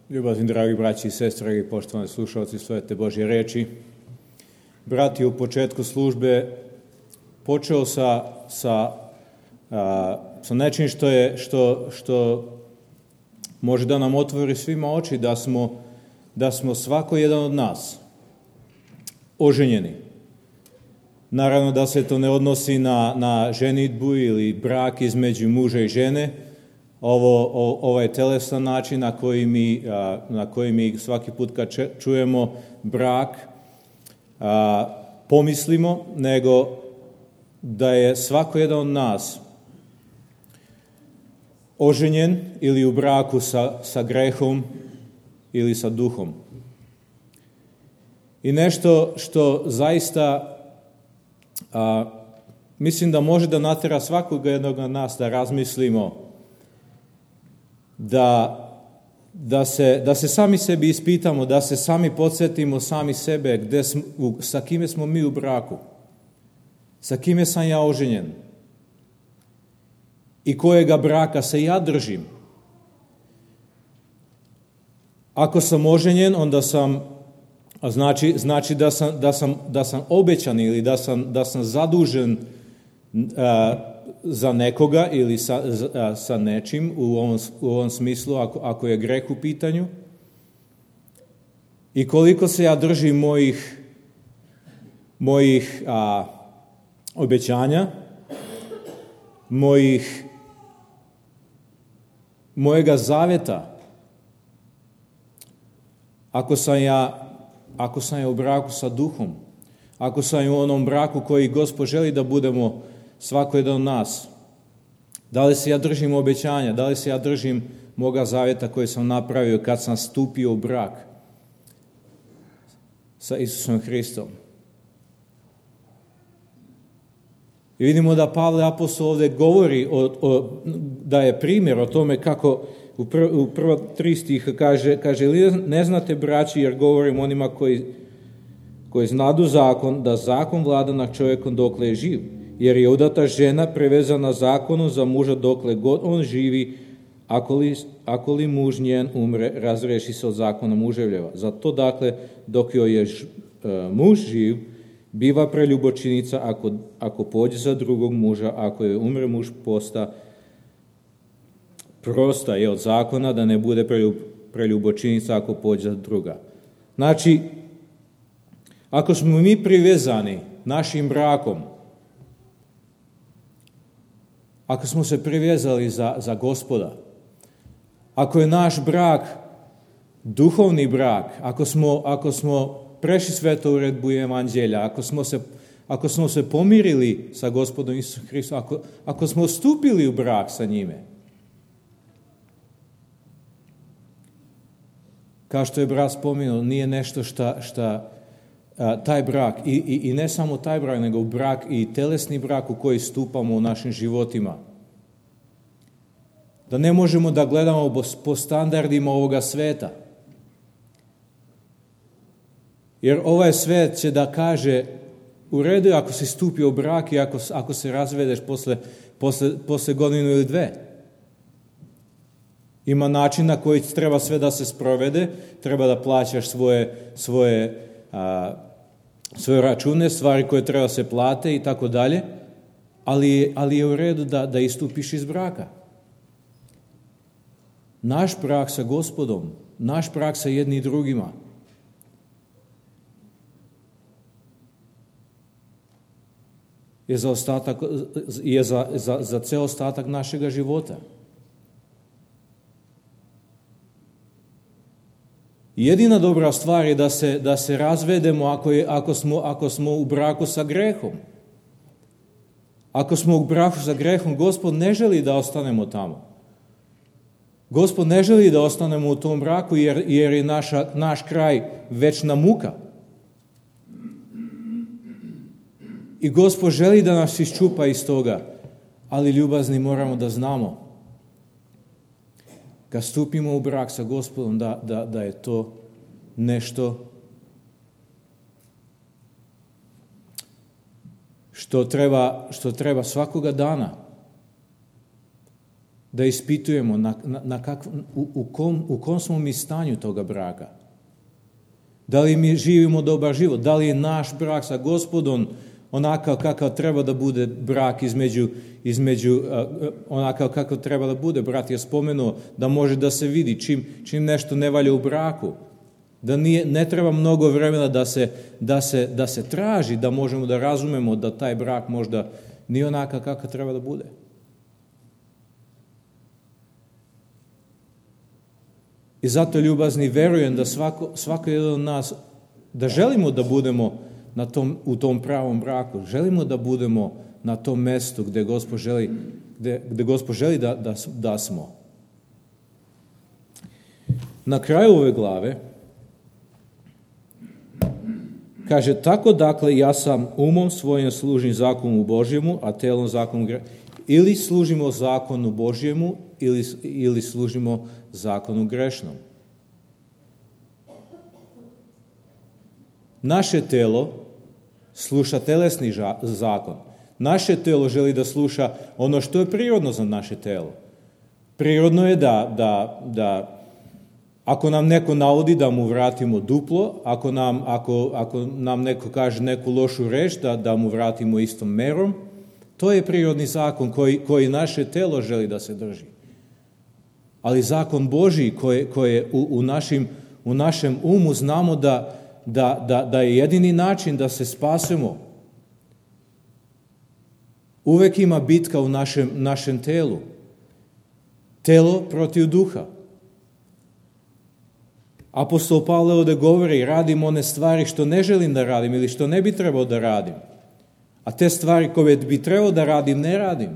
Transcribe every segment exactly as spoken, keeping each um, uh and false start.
Ljubazni dragi braći i sestre, dragi poštovani slušalci Svete Božje reči. Brat je u početku službe počeo sa, sa, a, sa nečim što, je, što, što može da nam otvori svima oči, da smo, da smo svako jedan od nas oženjeni. Naravno da se to ne odnosi na, na ženidbu ili brak između muža i žene. Ovo, o, ovaj telesan način na koji mi, a, na koji mi svaki put kad čujemo brak a, pomislimo, nego da je svako jedan od nas oženjen ili u braku sa, sa grehom ili sa duhom. I nešto što zaista a, mislim da može da natera svakog jednog od nas da razmislimo, Da, da, se, da se sami sebi ispitamo, da se sami podsjetimo sami sebe gde smo, sa kime smo mi u braku, sa kime sam ja oženjen i kojega braka se ja držim. Ako sam oženjen, onda sam, znači, znači da, sam, da, sam, da sam obećan ili da sam, da sam zadužen a, za nekoga ili sa, sa nečim u ovom, u ovom smislu ako, ako je greh u pitanju i koliko se ja držim mojih, mojih a, obećanja, mojih, mojega zaveta. Ako sam ja, ako sam ja u braku sa duhom, ako sam u onom braku koji Gospod želi da budemo svako jedan od nas, da li se ja držim obećanja, da li se ja držim moga zavjeta koji sam napravio kad sam stupio u brak sa Isusom Hristom. I vidimo da Pavle apostol ovdje govori o, o, da je primjer o tome kako u, pr, u prva tri stiha kaže, kaže ne znate braći jer govorim onima koji, koji znadu zakon, da zakon vlada nad čovjekom dokle je živ. Jer je udata žena prevezana zakonom za muža dokle god on živi, ako li, ako li muž njen umre, razreši se od zakona muževljeva. Zato dakle, dok joj je ž, e, muž živ, biva preljubočinica ako, ako pođe za drugog muža, ako je umre muž posta, prosta je od zakona da ne bude preljub, preljubočinica ako pođe za druga. Znači, ako smo mi privezani našim brakom, ako smo se privezali za, za Gospoda, ako je naš brak duhovni brak, ako smo, ako smo prešli svetu uredbu evanđelja, ako smo se, ako smo se pomirili sa Gospodom Isusom Hristom, ako, ako smo stupili u brak sa njime, kao što je brat spomenuo, nije nešto šta, šta a, taj brak, i, i, i ne samo taj brak, nego brak i telesni brak u koji stupamo u našim životima. Da ne možemo da gledamo po standardima ovoga sveta. Jer ovaj svet će da kaže, u redu ako si stupio u brak i ako, ako se razvedeš posle, posle, posle godinu ili dve. Ima način na koji treba sve da se sprovede, treba da plaćaš svoje, svoje, a, svoje račune, stvari koje treba se plate i tako dalje, ali, ali je u redu da, da istupiš iz braka. Naš brak sa Gospodom, naš brak sa jedni i drugima, je za, ostatak, je za, za, za ceo ostatak našega života. Jedina dobra stvar je da se, da se razvedemo ako, je, ako, smo, ako smo u braku sa grehom. Ako smo u braku sa grehom, Gospod ne želi da ostanemo tamo. Gospod ne želi da ostanemo u tom braku jer, jer je naša, naš kraj večna muka. I Gospod želi da nas iščupa iz toga, ali ljubazni moramo da znamo kad stupimo u brak sa Gospodom da, da, da je to nešto što treba, što treba svakoga dana da ispitujemo na, na, na kakv, u, u, kom, u kom smo mi stanju toga braka. Da li mi živimo dobar život? Da li je naš brak sa Gospodom onakav kakav treba da bude brak između, između uh, onakav kakav treba da bude? Brat je spomenuo da može da se vidi čim, čim nešto ne valja u braku. Da nije, ne treba mnogo vremena da se, da, se, da se traži, da možemo da razumemo da taj brak možda nije onakav kakav treba da bude. I zato, ljubazni, verujem da svako, svako jedan od nas, da želimo da budemo na tom, u tom pravom braku, želimo da budemo na tom mestu gde Gospod želi, gde, gde Gospod želi da, da, da smo. Na kraju ove glave kaže, tako dakle ja sam umom svojim služim zakonu Božjemu, a telom zakonu grešnom. Ili služimo zakonu Božjemu, ili, ili služimo zakonu grešnom. Naše telo sluša telesni zakon. Naše telo želi da sluša ono što je prirodno za naše telo. Prirodno je da, da, da ako nam neko navodi da mu vratimo duplo, ako nam, ako, ako nam neko kaže neku lošu reč, da, da mu vratimo istom merom, to je prirodni zakon koji, koji naše telo želi da se drži. Ali zakon Božji koji, koji je u, u, našim, u našem umu znamo da, da, da, da je jedini način da se spasemo. Uvek ima bitka u našem, našem telu. Telo protiv duha. Apostol Pavle ovde govori, radim one stvari što ne želim da radim ili što ne bi trebao da radim. A te stvari koje bi trebao da radim, ne radim.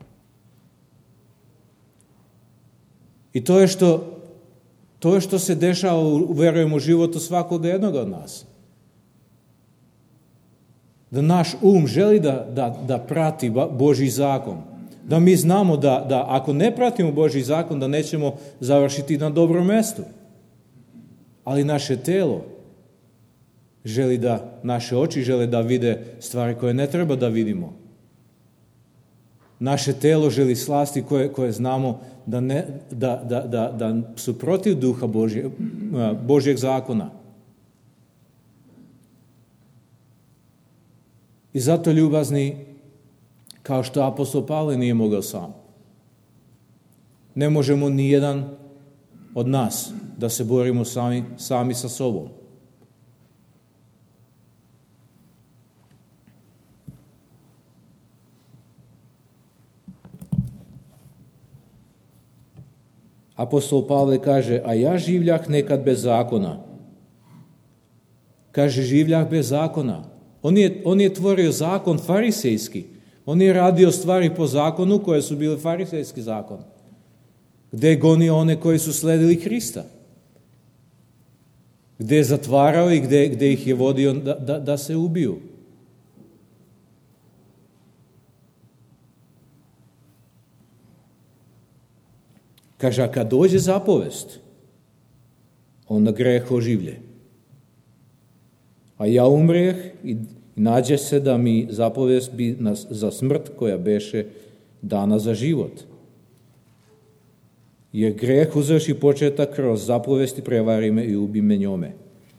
I to je što, to je što se dešava, verujem, u životu svakog jednog od nas. Da naš um želi da, da, da prati Božji zakon. Da mi znamo da, da ako ne pratimo Božji zakon, da nećemo završiti na dobrom mestu. Ali naše telo želi da, naše oči žele da vide stvari koje ne treba da vidimo. Naše telo želi slasti koje, koje znamo da, ne, da, da, da, da su protiv duha Božje, Božjeg zakona. I zato, ljubazni, kao što apostol Pavle nije mogao sam, ne možemo ni jedan od nas da se borimo sami, sami sa sobom. Apostol Pavle kaže, a ja življah nekad bez zakona. Kaže, življah bez zakona. On je, on je tvorio zakon farisejski. On je radio stvari po zakonu koje su bili farisejski zakon. Gde je gonio one koji su sledili Hrista. Gde je zatvarao i gde, gde ih je vodio da, da, da se ubiju. Kaže, a kad dođe zapovest, onda greh oživlje. A ja umreh i nađe se da mi zapovest bi nas za smrt koja beše dana za život. Jer greh uzvrši početak kroz zapovesti, prevari me i ubi me njome.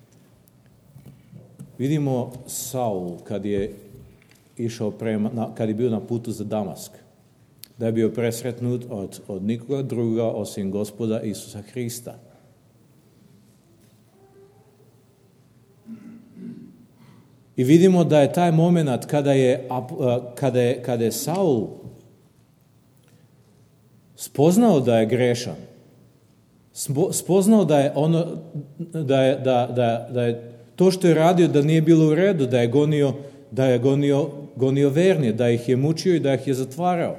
Vidimo Saul kad je išao prema, kad je bio na putu za Damask, da je bio presretnut od, od nikoga druga osim Gospoda Isusa Hrista. I vidimo da je taj moment kada je, kada je, kada je Saul spoznao da je grešan, spoznao da je ono, da je, da, da, da je to što je radio da nije bilo u redu, da je gonio, da je gonio, gonio vernije, da ih je mučio i da ih je zatvarao.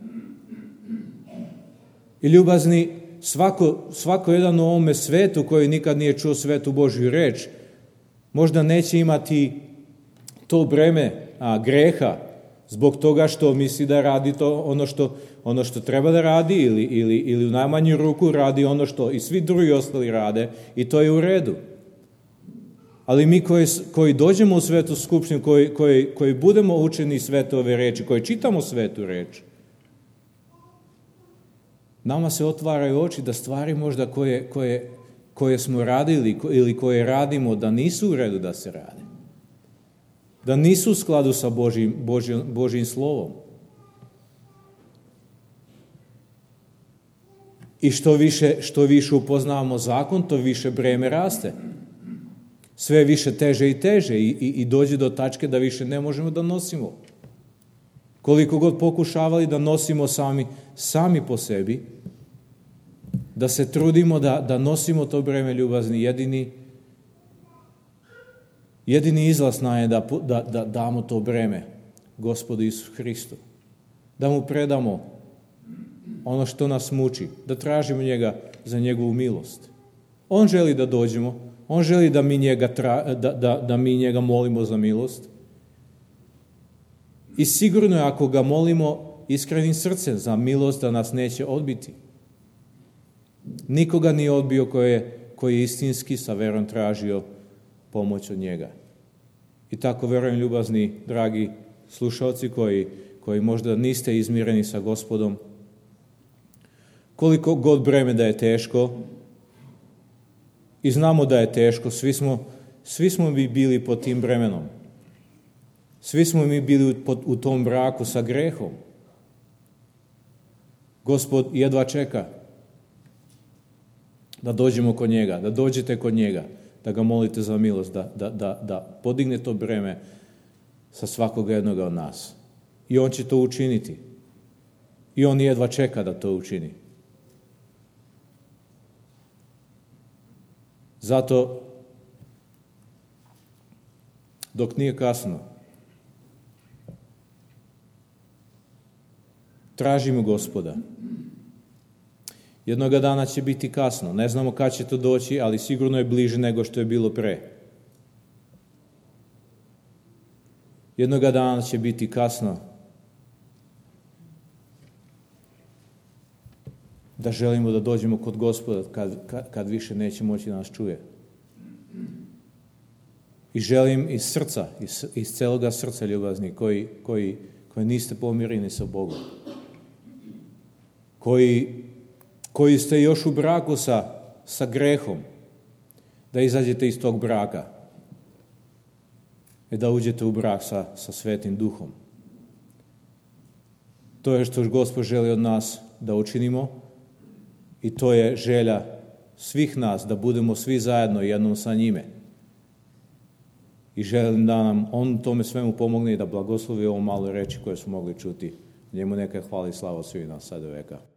I ljubazni, svako, svako jedan u ovome svetu koji nikad nije čuo svetu Božju reč, možda neće imati to breme a, greha zbog toga što misli da radi to ono što, ono što treba da radi ili, ili, ili u najmanju ruku radi ono što i svi drugi ostali rade i to je u redu. Ali mi koji, koji dođemo u svetu skupštinu, koji, koji, koji budemo učeni svetove reči, koji čitamo svetu reč, nama se otvaraju oči da stvari možda koje, koje, koje smo radili ili koje radimo da nisu u redu da se rade. Da nisu u skladu sa Božjim, Božjim, Božjim slovom. I što više, što više upoznavamo zakon, to više breme raste. Sve više teže i teže i, i, i dođe do tačke da više ne možemo da nosimo. Koliko god pokušavali da nosimo sami, sami po sebi, da se trudimo da, da nosimo to breme ljubazni, jedini, jedini izlaz nam je da, da, da damo to breme Gospodu Isusu Hristu. Da mu predamo ono što nas muči, da tražimo njega za njegovu milost. On želi da dođemo, on želi da mi njega, tra, da, da, da mi njega molimo za milost. I sigurno je ako ga molimo iskrenim srcem za milost da nas neće odbiti. Nikoga nije odbio koji je, koji je istinski sa verom tražio pomoć od njega. I tako verujem, ljubazni, dragi slušalci koji, koji možda niste izmireni sa Gospodom, koliko god breme da je teško, i znamo da je teško, svi smo, svi smo mi bili pod tim bremenom. Svi smo mi bili u, u tom braku sa grehom. Gospod jedva čeka da dođemo kod njega, da dođete kod njega, da ga molite za milost, da, da, da, da podigne to breme sa svakog jednoga od nas. I on će to učiniti. I on jedva čeka da to učini. Zato, dok nije kasno, tražimo Gospoda. Jednoga dana će biti kasno. Ne znamo kad će to doći, ali sigurno je bliže nego što je bilo pre. Jednoga dana će biti kasno. Da želimo da dođemo kod Gospoda kad, kad, kad više neće moći da nas čuje. I želim iz srca, iz, iz celoga srca ljubazni, koji, koji, koji niste pomireni sa Bogom, koji, koji ste još u braku sa, sa grehom, da izađete iz tog braka i da uđete u brak sa, sa Svetim Duhom. To je što Gospod želi od nas da učinimo. I to je želja svih nas, da budemo svi zajedno jednom sa njime. I želim da nam on tome svemu pomogne i da blagoslovi ovo malo reči koje smo mogli čuti. Njemu neka hvala i slava svih nas sada veka.